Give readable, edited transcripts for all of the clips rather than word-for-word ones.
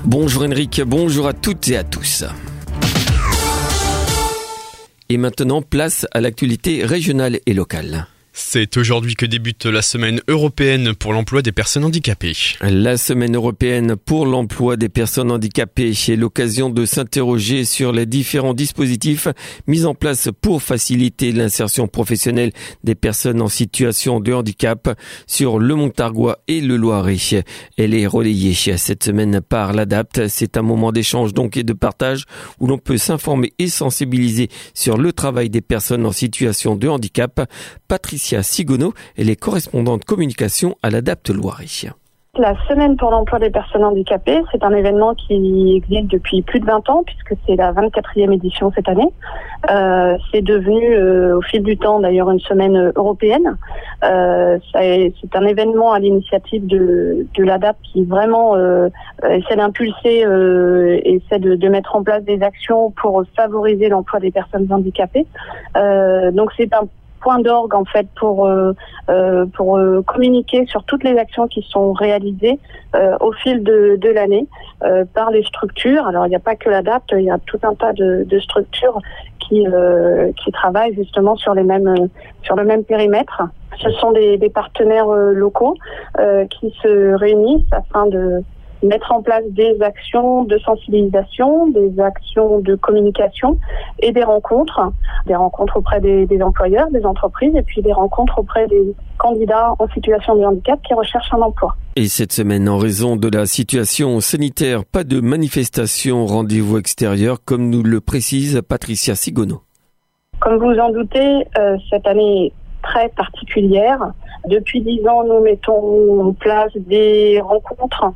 Bonjour Henrik, bonjour à toutes et à tous. Et maintenant, place à l'actualité régionale et locale. C'est aujourd'hui que débute la semaine européenne pour l'emploi des personnes handicapées. La semaine européenne pour l'emploi des personnes handicapées est l'occasion de s'interroger sur les différents dispositifs mis en place pour faciliter l'insertion professionnelle des personnes en situation de handicap sur le Montargois et le Loiret. Elle est relayée cette semaine par l'ADAPT. C'est un moment d'échange donc et de partage où l'on peut s'informer et sensibiliser sur le travail des personnes en situation de handicap. Patricia Sigonneau, elle est correspondante communication à l'ADAPT Loiret. La semaine pour l'emploi des personnes handicapées, c'est un événement qui existe depuis plus de 20 ans puisque c'est la 24e édition cette année. C'est devenu au fil du temps d'ailleurs une semaine européenne. C'est un événement à l'initiative de l'ADAPT qui vraiment essaie d'impulser, essaie de mettre en place des actions pour favoriser l'emploi des personnes handicapées. Donc c'est un point d'orgue en fait pour communiquer sur toutes les actions qui sont réalisées au fil de l'année par les structures. Alors il n'y a pas que l'ADAPT, il y a tout un tas de structures qui travaillent justement sur le même périmètre. Ce sont des partenaires locaux qui se réunissent afin de mettre en place des actions de sensibilisation, des actions de communication et des rencontres auprès des employeurs, des entreprises et puis des rencontres auprès des candidats en situation de handicap qui recherchent un emploi. Et cette semaine, en raison de la situation sanitaire, pas de manifestation, rendez-vous extérieur, comme nous le précise Patricia Sigonneau. Comme vous en doutez, cette année est très particulière. Depuis 10 ans, nous mettons en place des rencontres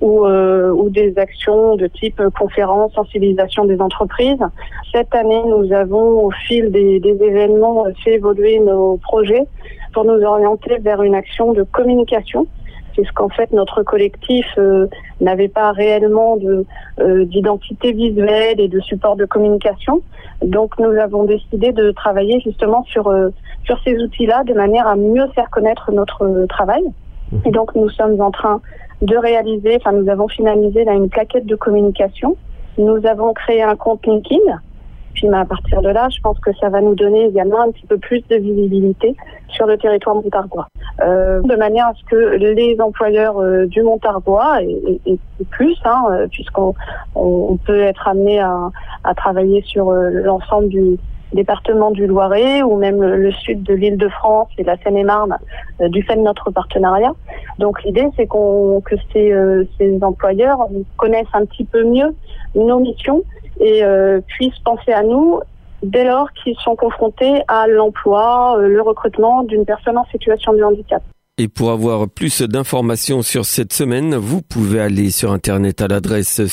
ou des actions de type conférence, sensibilisation des entreprises. Cette année, nous avons, au fil des événements, fait évoluer nos projets pour nous orienter vers une action de communication. Puisqu'en fait, notre collectif n'avait pas réellement d'identité visuelle et de support de communication. Donc, nous avons décidé de travailler justement sur ces outils-là de manière à mieux faire connaître notre travail. Et donc, nous sommes en train de réaliser, nous avons finalisé là une plaquette de communication. Nous avons créé un compte LinkedIn. Puis à partir de là, je pense que ça va nous donner également un petit peu plus de visibilité sur le territoire montargois. De manière à ce que les employeurs du Montargois et plus, puisqu'on peut être amené à travailler sur l'ensemble du département du Loiret ou même le sud de l'Île-de-France et la Seine-et-Marne du fait de notre partenariat. Donc l'idée, c'est que ces employeurs connaissent un petit peu mieux nos missions et puissent penser à nous dès lors qu'ils sont confrontés à l'emploi, le recrutement d'une personne en situation de handicap. Et pour avoir plus d'informations sur cette semaine, vous pouvez aller sur internet à l'adresse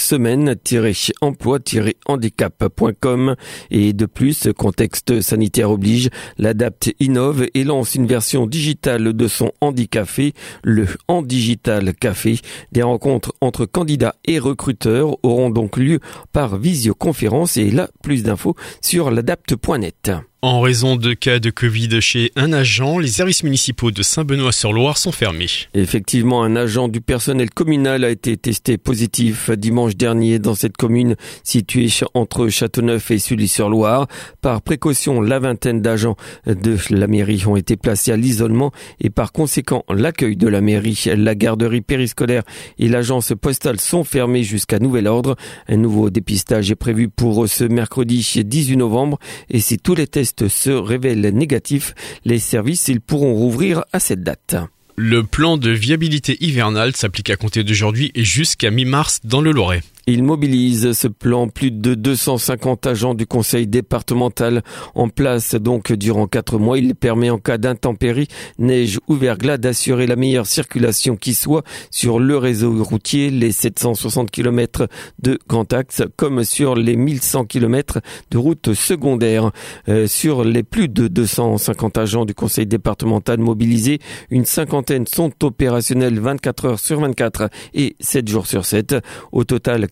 semaine-emploi-handicap.com. Et de plus, contexte sanitaire oblige, l'ADAPT innove et lance une version digitale de son Handicafé, le Handigital Café. Des rencontres entre candidats et recruteurs auront donc lieu par visioconférence. Et là, plus d'infos sur l'adapt.net. En raison de cas de Covid chez un agent, les services municipaux de Saint-Benoît-sur-Loire sont fermés. Effectivement, un agent du personnel communal a été testé positif dimanche dernier dans cette commune située entre Châteauneuf et Sully-sur-Loire. Par précaution, la vingtaine d'agents de la mairie ont été placés à l'isolement et par conséquent, l'accueil de la mairie, la garderie périscolaire et l'agence postale sont fermés jusqu'à nouvel ordre. Un nouveau dépistage est prévu pour ce mercredi 18 novembre et si tous les tests se révèlent négatifs, les services ils pourront rouvrir à cette date. Le plan de viabilité hivernale s'applique à compter d'aujourd'hui et jusqu'à mi-mars dans le Loiret. Il mobilise ce plan plus de 250 agents du conseil départemental en place donc durant 4 mois. Il permet en cas d'intempéries, neige ou verglas d'assurer la meilleure circulation qui soit sur le réseau routier, les 760 km de grand axe comme sur les 1100 km de routes secondaires. Sur les plus de 250 agents du conseil départemental mobilisés, une cinquantaine sont opérationnels 24 heures sur 24 et 7 jours sur 7. Au total,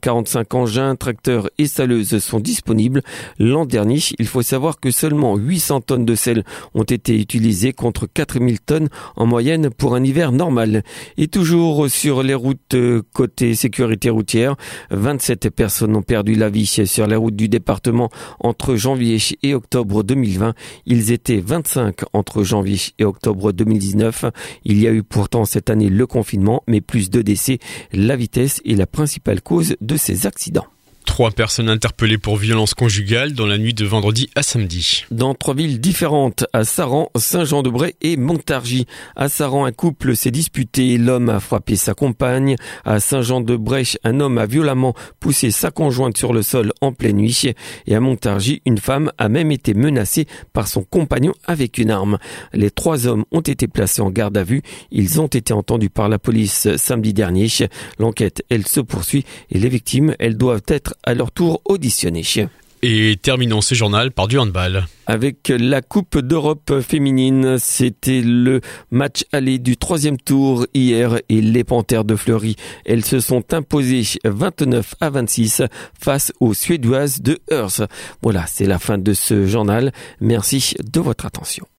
45 engins, tracteurs et saleuses sont disponibles. L'an dernier, il faut savoir que seulement 800 tonnes de sel ont été utilisées contre 4000 tonnes en moyenne pour un hiver normal. Et toujours sur les routes côté sécurité routière, 27 personnes ont perdu la vie sur les routes du département entre janvier et octobre 2020. Ils étaient 25 entre janvier et octobre 2019. Il y a eu pourtant cette année le confinement, mais plus de décès. La vitesse est la principale cause de ces accidents. 3 personnes interpellées pour violence conjugale dans la nuit de vendredi à samedi. Dans 3 villes différentes, à Saran, Saint-Jean-de-Bray et Montargis. À Saran, un couple s'est disputé, l'homme a frappé sa compagne. À Saint-Jean-de-Bray, un homme a violemment poussé sa conjointe sur le sol en pleine nuit. Et à Montargis, une femme a même été menacée par son compagnon avec une arme. Les 3 hommes ont été placés en garde à vue. Ils ont été entendus par la police samedi dernier. L'enquête, elle se poursuit et les victimes, elles doivent être à leur tour auditionnées. Et terminons ce journal par du handball. Avec la Coupe d'Europe féminine, c'était le match aller du 3e tour hier et les Panthères de Fleury, elles se sont imposées 29-26 face aux Suédoises de Hearst. Voilà, c'est la fin de ce journal. Merci de votre attention.